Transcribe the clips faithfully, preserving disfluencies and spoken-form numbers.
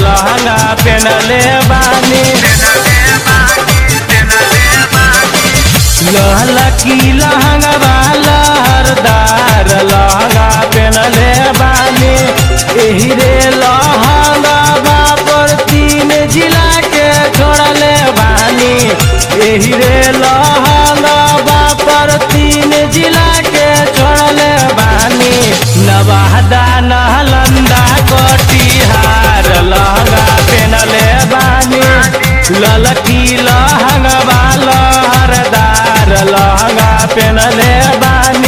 लहंगा पेनले बानी लहला की लहंगा लहरदार लहंगा पेनले बानी एही रे लहंगा पर तीन जिला के छोड़ले बानी एही रे लहंगा पर तीन जिला के छोड़ले बानी नवादा नालंदा कटिहार लहंगा पेनले बानी ललकी लहंगा लहरदार लहंगा पेनले बानी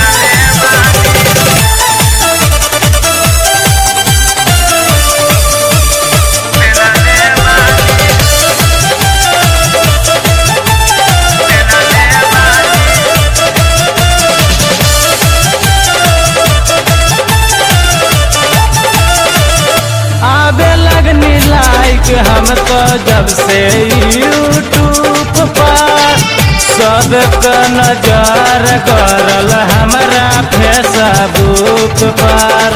हम तो जब से यूट्यूब पर सबक नजर करल हमारा फेसबुक पर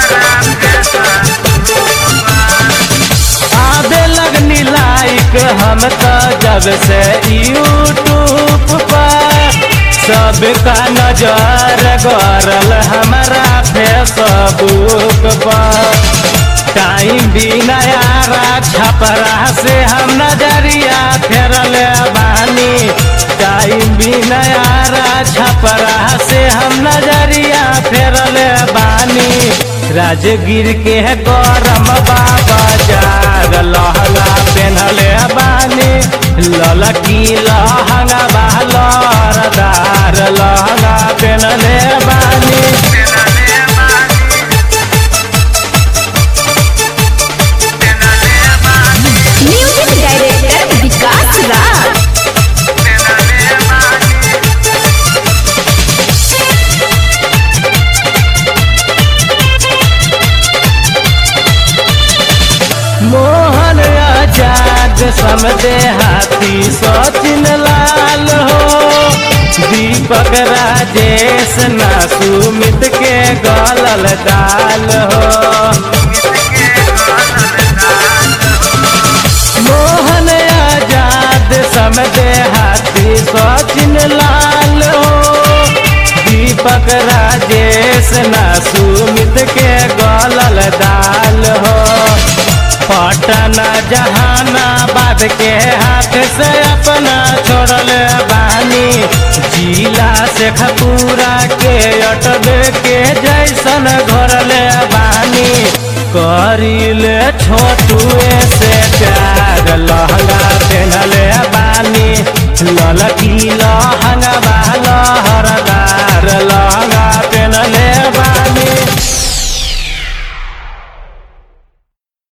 आबे लगनी लाइक हम तो जब से यूट्यूब पर सबका नजर करल हमारा फेसबुक पर टाइम भी नयारा छपरा से हम नजरिया फेरल बानी टाइम भी नयारा छपरा से हम नजरिया फेरल बानी राजगीर के गरम बाबा जार लहंगा पेनले बानी ललकी लहंगा लहरदार लहंगा पेनले बानी मोहन आजाद समदे हाथी सचिन लाल हो दीपक राजेश ना सुमित के गलल दाल हो मोहन आजाद समदे हाथी सचिन लाल हो दीपक राजेश ना सुमित के गलल दाल हो पटना जहानाबाद के हाथ से अपना छोड़ल बानी जिला शेखपुरा के अटबे के जैसन घोरल बानी करिले छोटुए से प्यार लहंगा पेनले बानी ललक